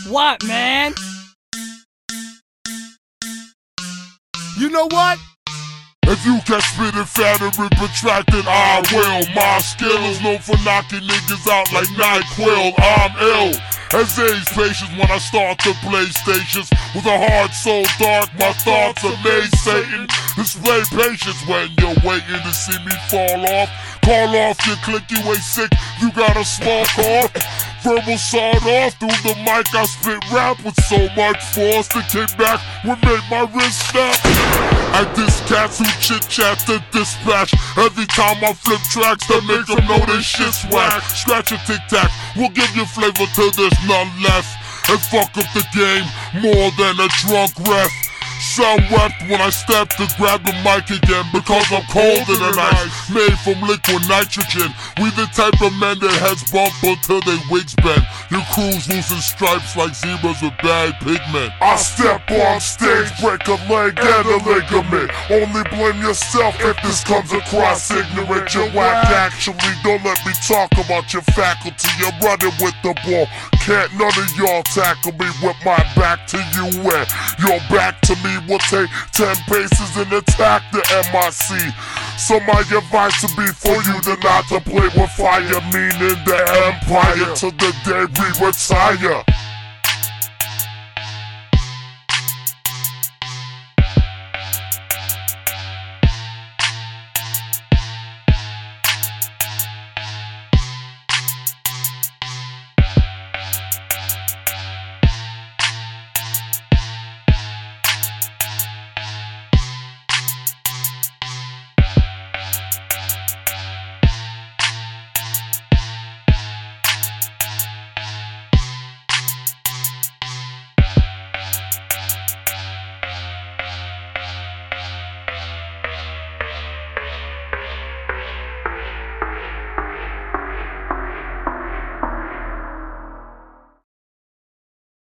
What, man? You know what? If you can spit it fat and protracted, I will. My skill is known for knocking niggas out like NyQuil. I'm ill as age patience when I start to play stations. With a heart so dark, my thoughts amaze Satan. Display patience when you're waiting to see me fall off. Call off your click, you ain't sick, you got a small cough. Verbal sawed off through the mic, I spit rap with so much force that came back would make my wrist snap. I diss cats who chit-chat to dispatch. Every time I flip tracks that make them know this shit's whack. Scratch a tic-tac, we'll give you flavor till there's none left. And fuck up the game more than a drunk ref. Sound wept when I stepped to grab the mic again, because I'm colder than ice, made from liquid nitrogen. We the type of men that heads bump until they wigs bend. Your crew's losing stripes like zebras with bad pigment. I step on stage, break a leg and a ligament. Only blame yourself if this comes across ignorant. You're whack, actually, don't let me talk about your faculty. You're running with the ball, can't none of y'all tackle me with my back to you and your back to me. Will take 10 paces and attack the MIC. So my advice would be for you to not to play with fire, meaning the empire, till the day we retire.